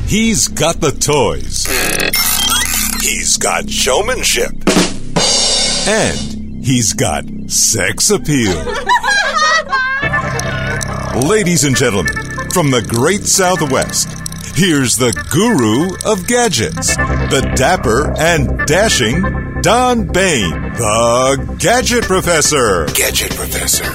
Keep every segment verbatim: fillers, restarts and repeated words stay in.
He's got the toys. He's got showmanship. And he's got sex appeal. Ladies and gentlemen, from the great Southwest, here's the guru of gadgets, the dapper and dashing Don Bain, the Gadget Professor. Gadget Professor.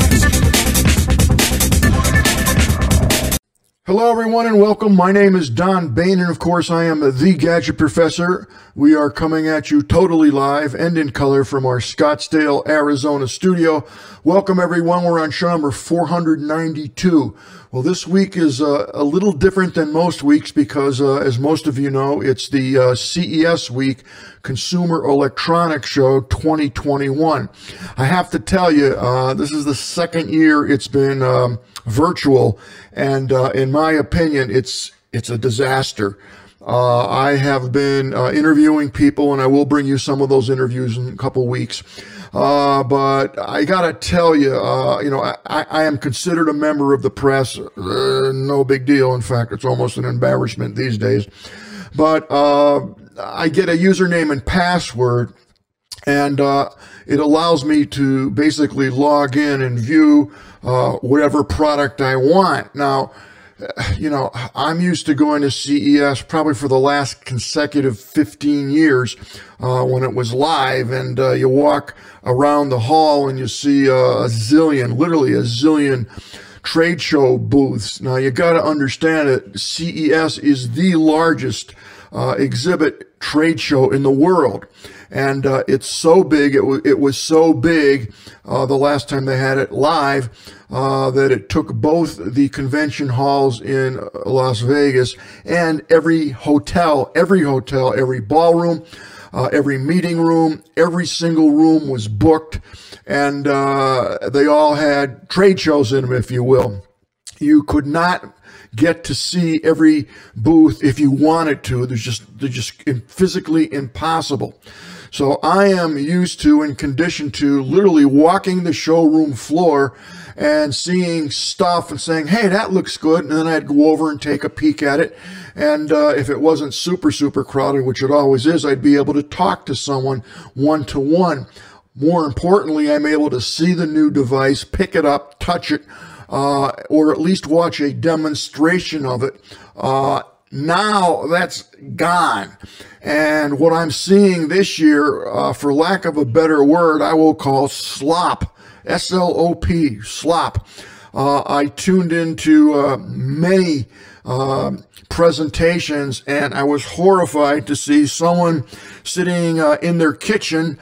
Hello, everyone, and welcome. My name is Don Bain, and of course, I am the Gadget Professor. We are coming at you totally live and in color from our Scottsdale, Arizona studio. Welcome, everyone. We're on show number four hundred ninety-two. Well, this week is uh, a little different than most weeks because, uh, as most of you know, it's the uh, C E S week, Consumer Electronics Show twenty twenty-one. I have to tell you, uh, this is the second year it's been um, virtual, and uh, in my opinion, it's it's a disaster. Uh, I have been uh, interviewing people, and I will bring you some of those interviews in a couple weeks. Uh, but I gotta tell you, uh, you know, I, I am considered a member of the press. Uh, no big deal. In fact, it's almost an embarrassment these days. But uh, I get a username and password, and uh, it allows me to basically log in and view uh, whatever product I want. Now, you know, I'm used to going to C E S probably for the last consecutive fifteen years uh, when it was live, and uh, you walk around the hall and you see uh, a zillion, literally a zillion trade show booths. Now, you got to understand it. C E S is the largest uh, exhibit trade show in the world. And uh, it's so big, it, w- it was so big uh, the last time they had it live uh, that it took both the convention halls in Las Vegas and every hotel, every hotel, every ballroom, uh, every meeting room, every single room was booked, and uh, they all had trade shows in them, if you will. You could not get to see every booth if you wanted to. There's just, they're just physically impossible. So I am used to and conditioned to literally walking the showroom floor and seeing stuff and saying, hey, that looks good. And then I'd go over and take a peek at it. And uh, if it wasn't super, super crowded, which it always is, I'd be able to talk to someone one-to-one. More importantly, I'm able to see the new device, pick it up, touch it, uh, or at least watch a demonstration of it. Uh, Now that's gone. And what I'm seeing this year, uh, for lack of a better word, I will call slop, S L O P, slop. Uh, I tuned into uh, many uh, presentations, and I was horrified to see someone sitting uh, in their kitchen,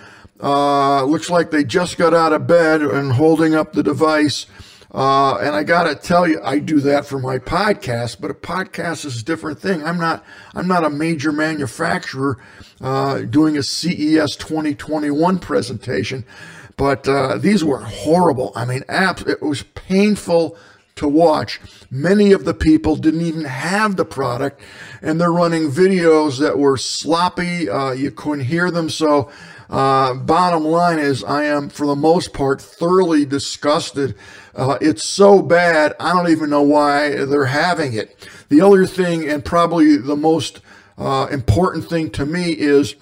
uh, looks like they just got out of bed and holding up the device. Uh, and I gotta tell you, I do that for my podcast, but a podcast is a different thing. I'm not, I'm not a major manufacturer, uh, doing a C E S twenty twenty-one presentation, but, uh, these were horrible. I mean, apps, it was painful to watch. Many of the people didn't even have the product, and they're running videos that were sloppy. Uh, you couldn't hear them. So, uh, bottom line is I am, for the most part, thoroughly disgusted. Uh, it's so bad, I don't even know why they're having it. The other thing, and probably the most uh, important thing to me, is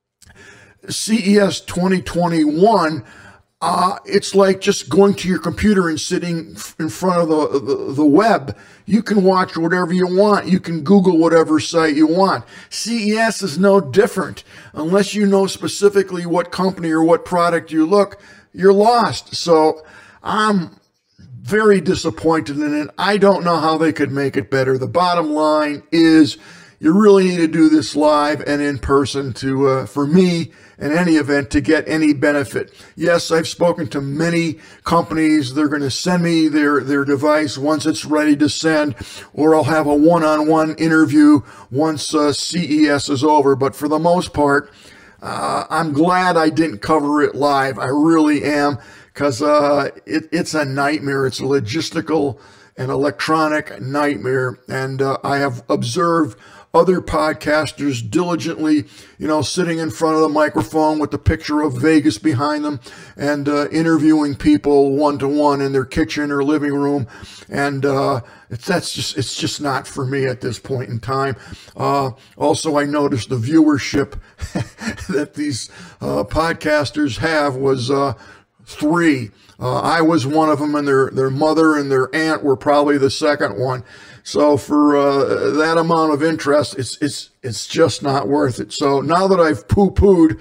C E S twenty twenty-one. Uh, it's like just going to your computer and sitting in front of the, the, the web. You can watch whatever you want. You can Google whatever site you want. C E S is no different. Unless you know specifically what company or what product you look, you're lost. So I'm very disappointed in it. I don't know how they could make it better. The bottom line is you really need to do this live and in person to, uh, for me, in any event, to get any benefit. Yes, I've spoken to many companies. They're going to send me their, their device once it's ready to send, or I'll have a one-on-one interview once uh, C E S is over. But for the most part, uh, I'm glad I didn't cover it live. I really am. Because uh, it, it's a nightmare. It's a logistical and electronic nightmare. And uh, I have observed other podcasters diligently, you know, sitting in front of the microphone with the picture of Vegas behind them and uh, interviewing people one-to-one in their kitchen or living room. And uh, it's, that's just, it's just not for me at this point in time. Uh, also, I noticed the viewership that these uh, podcasters have was uh, three. Uh, I was one of them, and their, their mother and their aunt were probably the second one. So for uh, that amount of interest, it's it's it's just not worth it. So now that I've poo-pooed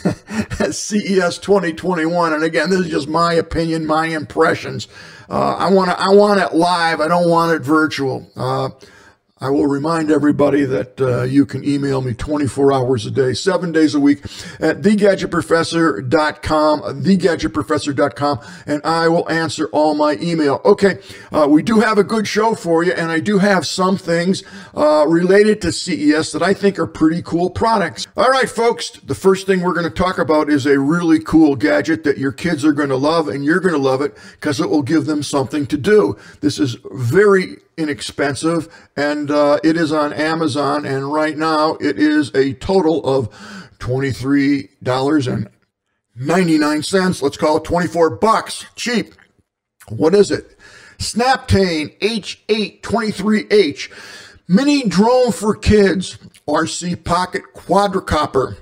C E S twenty twenty-one, and again, this is just my opinion, my impressions. Uh, I want to I want it live. I don't want it virtual. Uh, I will remind everybody that uh, you can email me twenty-four hours a day, seven days a week at the gadget professor dot com, the gadget professor dot com, and I will answer all my email. Okay, uh, we do have a good show for you, and I do have some things uh, related to C E S that I think are pretty cool products. All right, folks, the first thing we're going to talk about is a really cool gadget that your kids are going to love, and you're going to love it because it will give them something to do. This is very inexpensive, and uh, it is on Amazon, and right now it is a total of twenty-three dollars and ninety-nine cents. Let's call it twenty-four bucks. Cheap. What is it? Snaptane H eight twenty-three H Mini Drone for Kids R C Pocket Quadricopter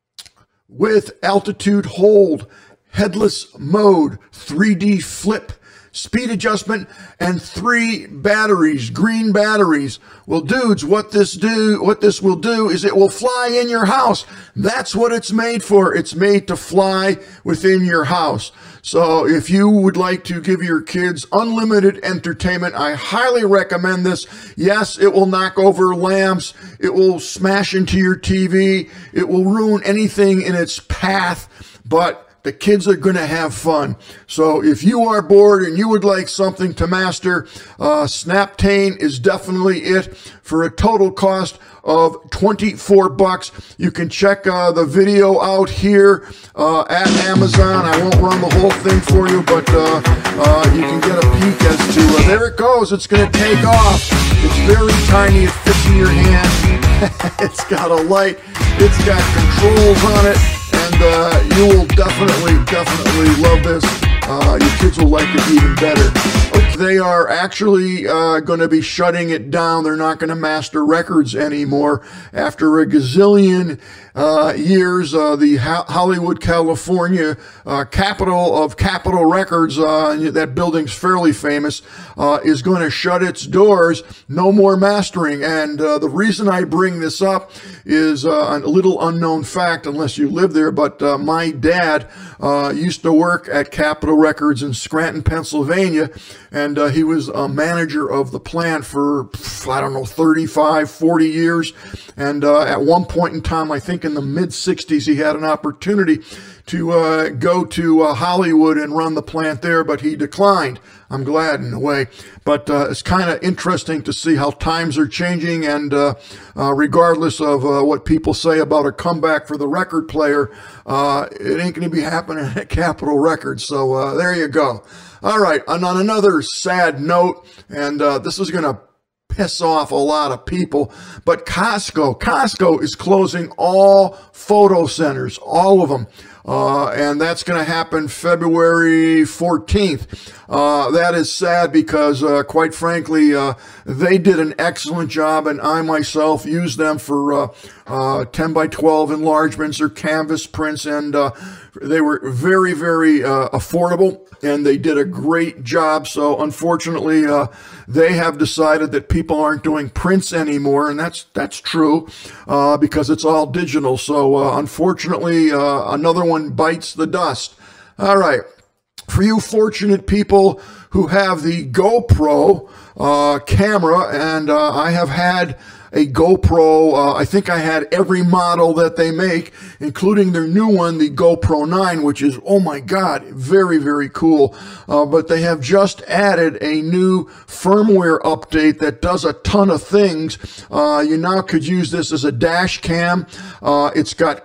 with altitude hold, headless mode, three D flip, speed adjustment, and three batteries, green batteries. Well, dudes, what this do, what this will do is it will fly in your house. That's what it's made for. It's made to fly within your house. So if you would like to give your kids unlimited entertainment, I highly recommend this. Yes, it will knock over lamps. It will smash into your T V. It will ruin anything in its path, but the kids are going to have fun. So if you are bored and you would like something to master, uh, Snaptane is definitely it for a total cost of twenty-four bucks. You can check uh, the video out here uh, at Amazon. I won't run the whole thing for you, but uh, uh, you can get a peek as to, uh, there it goes. It's going to take off. It's very tiny. It fits in your hand. It's got a light. It's got controls on it. And uh, you will definitely, definitely love this. Uh, your kids will like it even better. They are actually uh, going to be shutting it down. They're not going to master records anymore. After a gazillion uh, years, uh, the Ho- Hollywood, California uh, capital of Capitol Records, uh, that building's fairly famous, uh, is going to shut its doors. No more mastering. And uh, the reason I bring this up is uh, a little unknown fact, unless you live there, but uh, my dad uh, used to work at Capitol Records in Scranton, Pennsylvania, and uh, he was a manager of the plant for, I don't know, thirty-five, forty years. And uh, at one point in time, I think in the mid sixties, he had an opportunity to uh, go to uh, Hollywood and run the plant there, but he declined. I'm glad in a way. But uh, it's kind of interesting to see how times are changing, and uh, uh, regardless of uh, what people say about a comeback for the record player, uh, it ain't going to be happening at Capitol Records. So uh, there you go. All right, and on another sad note, and uh, this is going to piss off a lot of people, but Costco, Costco is closing all photo centers, all of them. Uh, and that's going to happen February fourteenth. Uh, that is sad because, uh, quite frankly, uh, they did an excellent job, and I myself use them for uh, uh, ten by twelve enlargements or canvas prints, and uh, they were very, very uh, affordable, and they did a great job. So unfortunately, uh, they have decided that people aren't doing prints anymore, and that's that's true uh, because it's all digital. So uh, unfortunately, uh, another one bites the dust. All right. For you fortunate people who have the GoPro uh, camera, and uh, I have had a GoPro, uh, I think I had every model that they make, including their new one, the GoPro nine, which is, oh my God, very, very cool. Uh, but they have just added a new firmware update that does a ton of things. Uh, you now could use this as a dash cam. Uh, it's got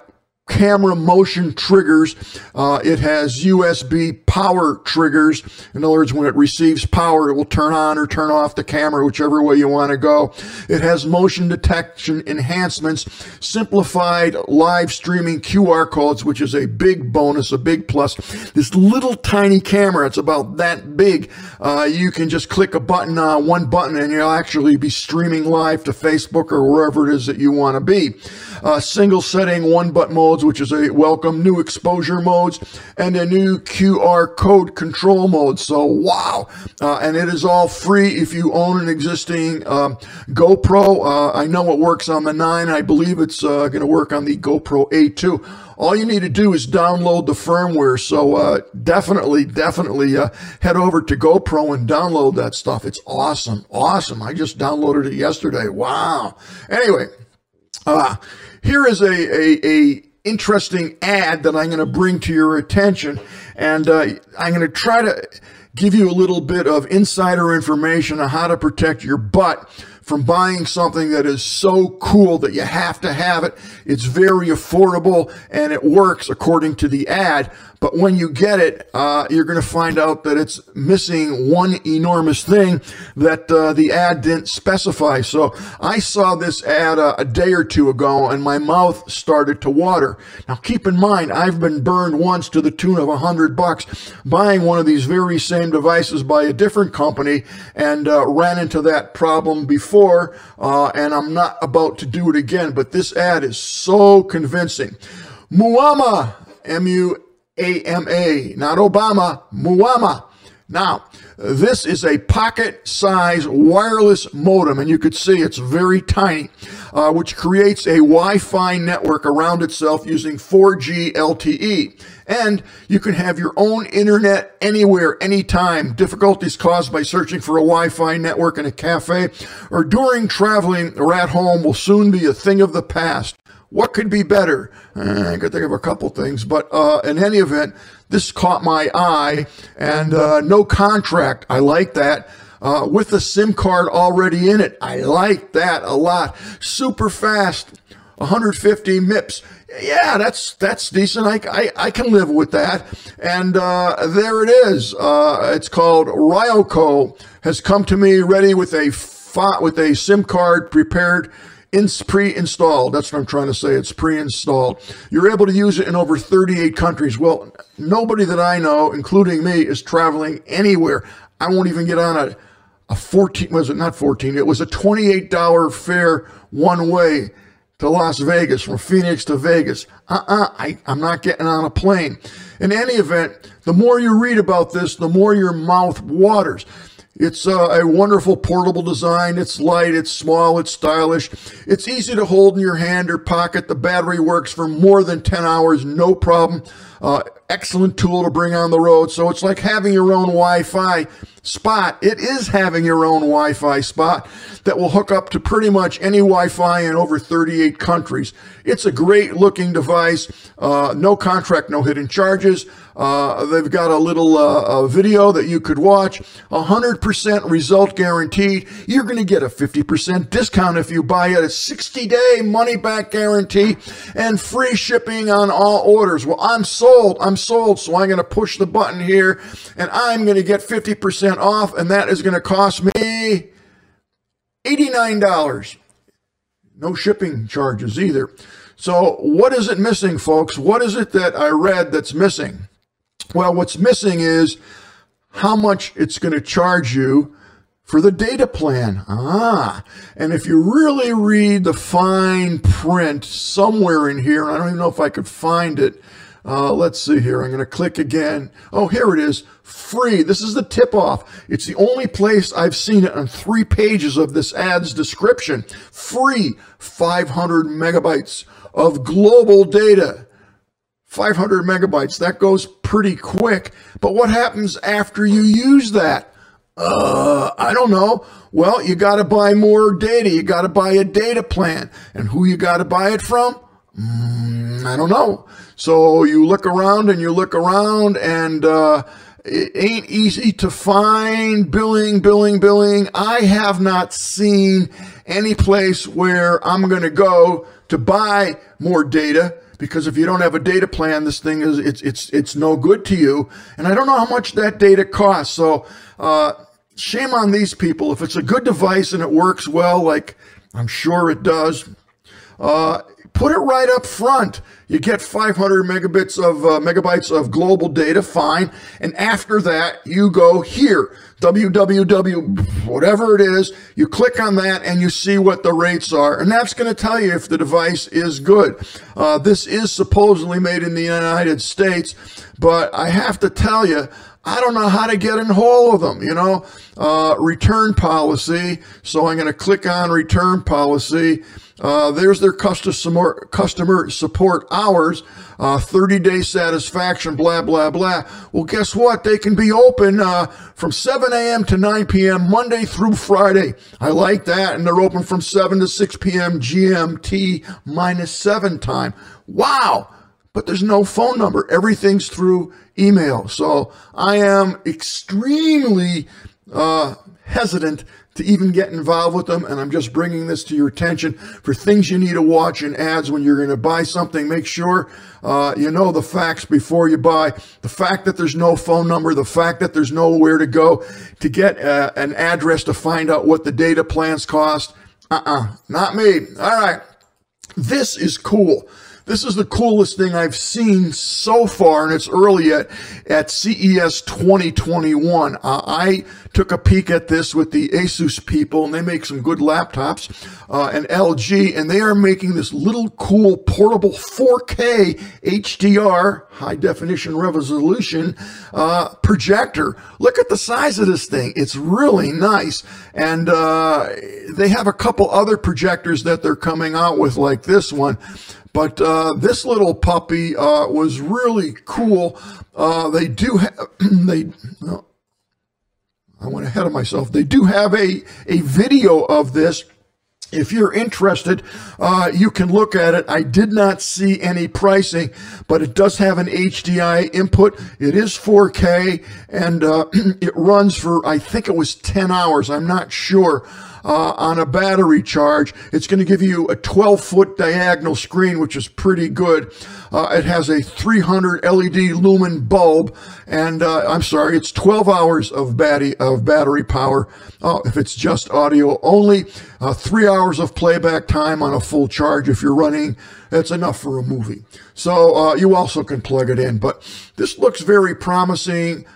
camera motion triggers. Uh, it has U S B power triggers. In other words, when it receives power, it will turn on or turn off the camera, whichever way you want to go. It has motion detection enhancements, simplified live streaming Q R codes, which is a big bonus, a big plus. This little tiny camera, it's about that big. Uh, you can just click a button, uh, one button, and you'll actually be streaming live to Facebook or wherever it is that you want to be. Uh, single setting, one button modes, which is a welcome, new exposure modes, and a new Q R code control mode. So, wow. Uh, and it is all free if you own an existing um, GoPro. Uh, I know it works on the nine. I believe it's uh, going to work on the GoPro eight too. All you need to do is download the firmware. So uh, definitely, definitely uh, head over to GoPro and download that stuff. It's awesome. Awesome. I just downloaded it yesterday. Wow. Anyway, uh, here is a, a, a interesting ad that I'm going to bring to your attention. And uh, I'm going to try to give you a little bit of insider information on how to protect your butt from buying something that is so cool that you have to have it. It's very affordable and it works according to the ad. But when you get it, uh, you're going to find out that it's missing one enormous thing that uh, the ad didn't specify. So I saw this ad uh, a day or two ago and my mouth started to water. Now keep in mind, I've been burned once to the tune of a hundred bucks buying one of these very same devices by a different company, and uh, ran into that problem before, uh, and I'm not about to do it again. But this ad is so convincing. Muama, M U A M A, not Obama, Muama. Now, this is a pocket-sized wireless modem, and you could see it's very tiny, uh, which creates a Wi-Fi network around itself using four G L T E. And you can have your own internet anywhere, anytime. Difficulties caused by searching for a Wi-Fi network in a cafe or during traveling or at home will soon be a thing of the past. What could be better? Uh, I could think of a couple things, but uh, in any event, this caught my eye, and uh, no contract. I like that. Uh, with a SIM card already in it. I like that a lot. Super fast, one hundred fifty M I P S. Yeah, that's that's decent. I, I, I can live with that. And uh, there it is. Uh, it's called Ryoko. Has come to me ready with a with a SIM card prepared. It's pre-installed. That's what I'm trying to say. It's pre-installed. You're able to use it in over thirty-eight countries. Well, nobody that I know, including me, is traveling anywhere. I won't even get on a, a fourteen, was it not fourteen? It was a twenty-eight dollar fare one way to Las Vegas, from Phoenix to Vegas. Uh-uh, I, I'm not getting on a plane. In any event, the more you read about this, the more your mouth waters. It's uh, a wonderful portable design. It's light, it's small, it's stylish. It's easy to hold in your hand or pocket. The battery works for more than ten hours, no problem. Uh, excellent tool to bring on the road. So it's like having your own Wi-Fi spot. It is having your own Wi-Fi spot that will hook up to pretty much any Wi-Fi in over thirty-eight countries. It's a great looking device. Uh, no contract, no hidden charges. Uh, they've got a little uh, a video that you could watch. one hundred percent result guaranteed. You're going to get a fifty percent discount if you buy it. A sixty day money back guarantee and free shipping on all orders. Well, I'm sold. I'm sold. So I'm going to push the button here and I'm going to get fifty percent off, and that is going to cost me eighty-nine dollars. No shipping charges either. So what is it missing, folks? What is it that I read that's missing? Well, what's missing is how much it's going to charge you for the data plan. Ah, and if you really read the fine print somewhere in here, I don't even know if I could find it. Uh, let's see here. I'm going to click again. Oh, here it is. Free. This is the tip-off. It's the only place I've seen it on three pages of this ad's description. Free five hundred megabytes of global data. five hundred megabytes. That goes pretty quick. But what happens after you use that? Uh, I don't know. Well, you got to buy more data. You got to buy a data plan. And who you got to buy it from? Mm, I don't know. So you look around and you look around, and uh, it ain't easy to find billing, billing, billing. I have not seen any place where I'm going to go to buy more data because if you don't have a data plan, this thing is, it's, it's, it's no good to you. And I don't know how much that data costs. So, uh, shame on these people. If it's a good device and it works well, like I'm sure it does, uh, put it right up front. You get five hundred megabits of uh, megabytes of global data, fine. And after that, you go here, www, whatever it is, you click on that and you see what the rates are. And that's going to tell you if the device is good. Uh, this is supposedly made in the United States, but I have to tell you, I don't know how to get in hold of them, you know, uh, return policy. So I'm going to click on return policy. Uh, there's their customer, customer support hours, uh, thirty day satisfaction, blah, blah, blah. Well, guess what? They can be open, uh, from seven a m to nine p m Monday through Friday. I like that. And they're open from seven to six p m G M T minus seven time. Wow. But there's no phone number. Everything's through email. So I am extremely uh, hesitant to even get involved with them. And I'm just bringing this to your attention for things you need to watch in ads when you're going to buy something. Make sure uh, you know the facts before you buy. The fact that there's no phone number, the fact that there's nowhere to go to get uh, an address to find out what the data plans cost. Uh-uh, not me. All right. This is cool. This is the coolest thing I've seen so far, and it's early at, at C E S twenty twenty-one. Uh, I took a peek at this with the Asus people, and they make some good laptops, uh, and L G, and they are making this little cool portable four K H D R, high definition resolution, uh, projector. Look at the size of this thing. It's really nice. And uh, they have a couple other projectors that they're coming out with like this one. But uh, this little puppy uh, was really cool. Uh, they do have, they, well, I went ahead of myself. They do have a, a video of this. If you're interested, uh, you can look at it. I did not see any pricing, but it does have an H D M I input. It is four K, and uh, it runs for, I think it was ten hours. I'm not sure. Uh, on a battery charge. It's going to give you a twelve foot diagonal screen, which is pretty good. Uh, it has a three hundred L E D lumen bulb, and uh, I'm sorry, it's twelve hours of battery of battery power. Oh, if it's just audio only, uh, three hours of playback time on a full charge. If you're running, that's enough for a movie. So uh, you also can plug it in. But this looks very promising.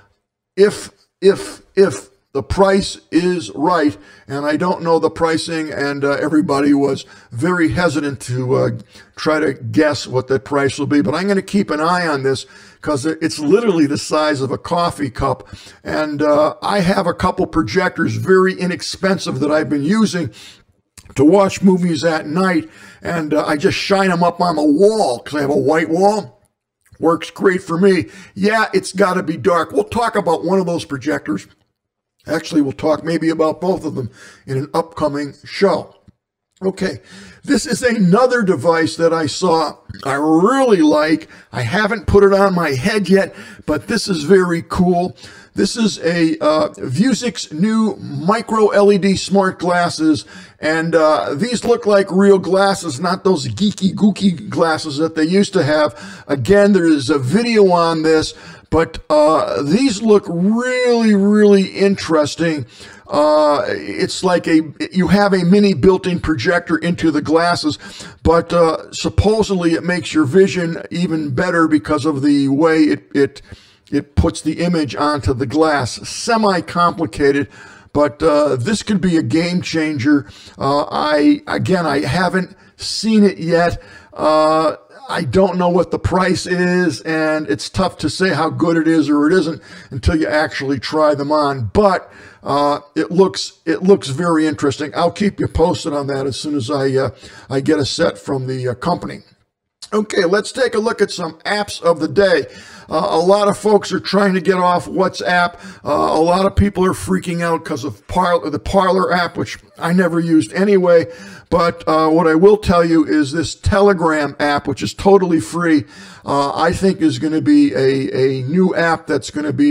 If if if the price is right, and I don't know the pricing, and uh, everybody was very hesitant to uh, try to guess what the price will be, but I'm going to keep an eye on this because it's literally the size of a coffee cup, and uh, I have a couple projectors, very inexpensive, that I've been using to watch movies at night, and uh, I just shine them up on the wall because I have a white wall. Works great for me. Yeah, it's got to be dark. We'll talk about one of those projectors. Actually, we'll talk maybe about both of them in an upcoming show. Okay, this is another device that I saw I really like. I haven't put it on my head yet, but this is very cool. This is a uh, Vuzix new micro L E D smart glasses, and uh, these look like real glasses, not those geeky, gooky glasses that they used to have. Again, there is a video on this, but uh, these look really, really interesting. Uh, it's like a, you have a mini built-in projector into the glasses, but uh, supposedly it makes your vision even better because of the way it, it, it puts the image onto the glass. Semi-complicated, but uh, this could be a game changer. Uh, I, again, I haven't seen it yet. Uh, I don't know what the price is, and it's tough to say how good it is or it isn't until you actually try them on. But uh, it looks it looks very interesting. I'll keep you posted on that as soon as I uh, I get a set from the uh, company. Okay, let's take a look at some apps of the day. Uh, a lot of folks are trying to get off WhatsApp. Uh, a lot of people are freaking out because of Parler, the Parler app, which I never used anyway. But uh, what I will tell you is this Telegram app, which is totally free, uh, I think is going to be a, a new app that's going to be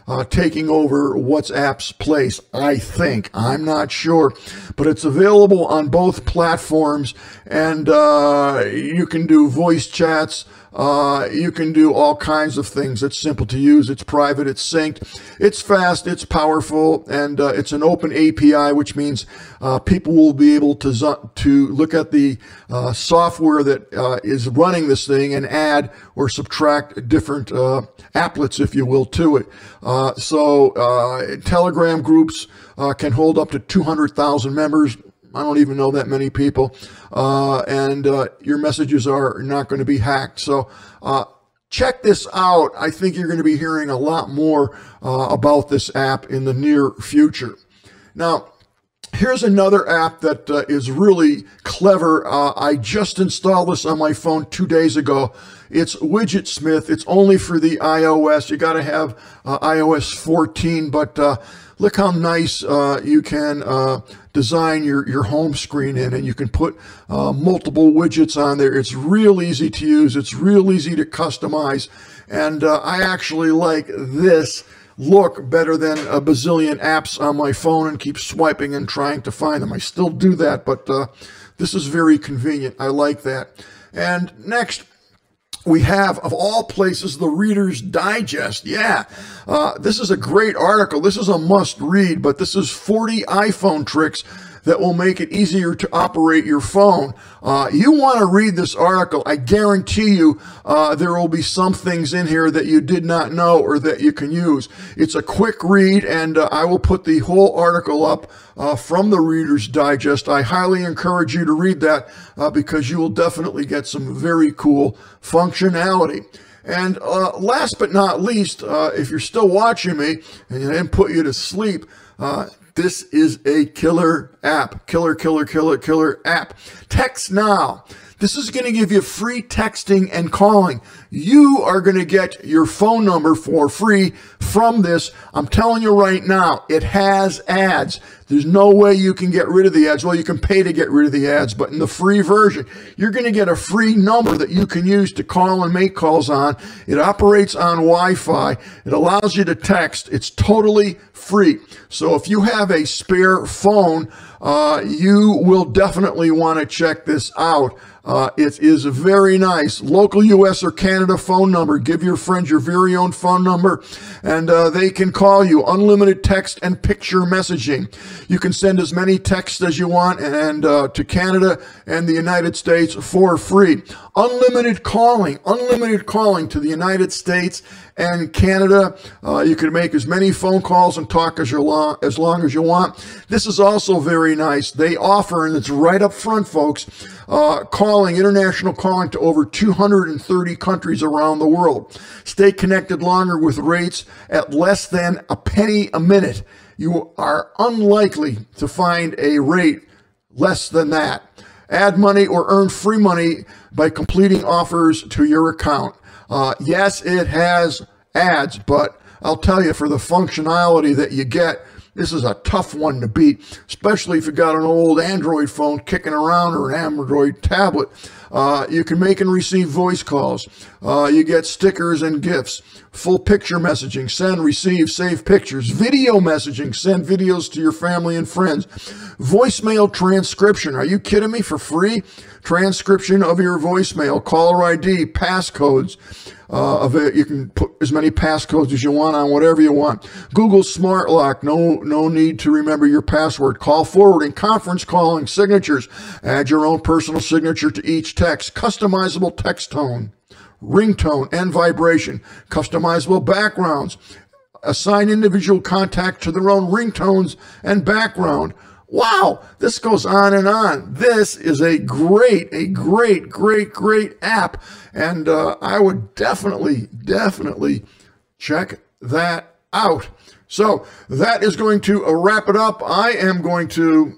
uh, taking over WhatsApp's place, I think. I'm not sure. But it's available on both platforms, and uh, you can do voice chats. Uh, you can do all kinds of things. It's simple to use. It's private. It's synced. It's fast. It's powerful. And uh, it's an open A P I, which means uh, people will be able to, to look at the uh, software that uh, is running this thing and add or subtract different uh, applets, if you will, to it. Uh, so uh, Telegram groups uh, can hold up to two hundred thousand members. I don't even know that many people, uh, and uh, your messages are not going to be hacked. So uh, check this out. I think you're going to be hearing a lot more uh, about this app in the near future. Now, here's another app that uh, is really clever. Uh, I just installed this on my phone two days ago. It's Widgetsmith. It's only for the iOS. You got to have uh, i O S fourteen, but uh, look how nice uh, you can uh, design your, your home screen in, and you can put uh, multiple widgets on there. It's real easy to use. It's real easy to customize. And uh, I actually like this look better than a bazillion apps on my phone and keep swiping and trying to find them. I still do that, but uh, this is very convenient. I like that. And next, we have, of all places, the Reader's Digest. Yeah, uh, this is a great article. This is a must read, but this is forty iPhone tricks that will make it easier to operate your phone. Uh, you want to read this article. I guarantee you uh, there will be some things in here that you did not know or that you can use. It's a quick read, and uh, I will put the whole article up uh, from the Reader's Digest. I highly encourage you to read that uh, because you will definitely get some very cool functionality. And uh, last but not least, uh, if you're still watching me and I didn't put you to sleep, uh, this is a killer app. Killer, killer, killer, killer app. Text Now. This is going to give you free texting and calling. You are going to get your phone number for free from this. I'm telling you right now, it has ads. There's no way you can get rid of the ads. Well, you can pay to get rid of the ads, but in the free version, you're going to get a free number that you can use to call and make calls on. It operates on Wi-Fi. It allows you to text. It's totally free. So if you have a spare phone, uh, you will definitely want to check this out. Uh, it is very nice. Local U S or Canada phone number. Give your friends your very own phone number, and uh, they can call you. Unlimited text and picture messaging. You can send as many texts as you want and uh, to Canada and the United States for free. Unlimited calling. Unlimited calling to the United States and Canada. Uh, you can make as many phone calls and talk as, long, as long as you want. This is also very nice. They offer, and it's right up front, folks, uh, calling, international calling to over two hundred thirty countries around the world. Stay connected longer with rates at less than a penny a minute. You are unlikely to find a rate less than that. Add money or earn free money by completing offers to your account. Uh, yes, it has ads, but I'll tell you, for the functionality that you get, this is a tough one to beat, especially if you got an old Android phone kicking around or an Android tablet. Uh, you can make and receive voice calls. Uh, you get stickers and gifts. Full picture messaging, send, receive, save pictures. Video messaging, send videos to your family and friends. Voicemail transcription. Are you kidding me? For free? Transcription of your voicemail, caller I D, passcodes. Uh, of it, you can put as many passcodes as you want on whatever you want. Google Smart Lock, no, no need to remember your password. Call forwarding, conference calling, signatures. Add your own personal signature to each text. Customizable text tone, ringtone, and vibration. Customizable backgrounds. Assign individual contact to their own ringtones and background. Wow, this goes on and on. This is a great, a great, great, great app. And uh, I would definitely, definitely check that out. So that is going to uh, wrap it up. I am going to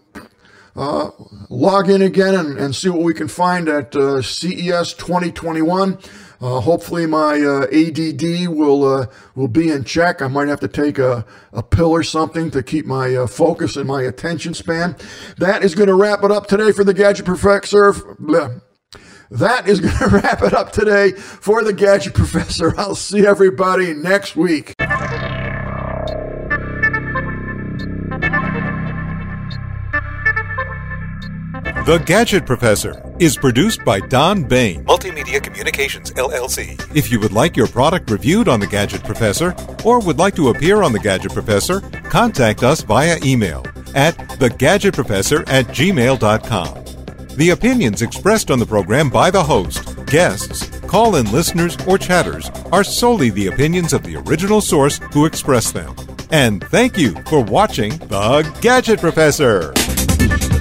uh, log in again and, and see what we can find at uh, C E S twenty twenty-one. Uh, hopefully my uh, A D D will uh, will be in check. I might have to take a, a pill or something to keep my uh, focus and my attention span. That is going to wrap it up today for the Gadget Professor. Bleh. That is going to wrap it up today for the Gadget Professor. I'll see everybody next week. The Gadget Professor is produced by Don Bain, Multimedia Communications, L L C. If you would like your product reviewed on The Gadget Professor or would like to appear on The Gadget Professor, contact us via email at the gadget professor at gmail dot com. The opinions expressed on the program by the host, guests, call-in listeners, or chatters are solely the opinions of the original source who expressed them. And thank you for watching The Gadget Professor.